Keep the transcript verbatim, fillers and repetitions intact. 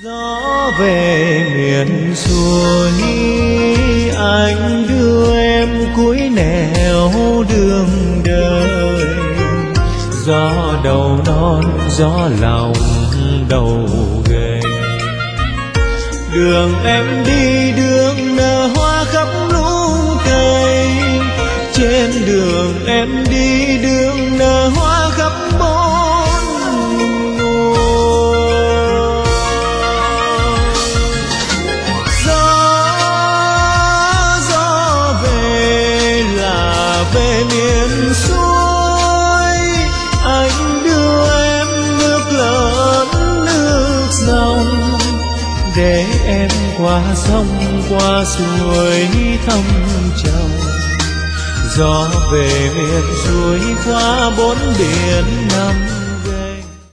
Gió về miền xuôi, anh đưa em cuối nẻo đường đời. Gió đầu non, gió lòng đầu gầy. Đường em đi đường nở hoa khắp lũng cây. Trên đường em đi đường nở hoa khắp bốn mùa. Gió, gió về là về miền xuôi. Anh đưa em nước lớn nước dòng, để em qua sông qua suối thăm chồng. Gió về miền xuôi qua bốn biển năm,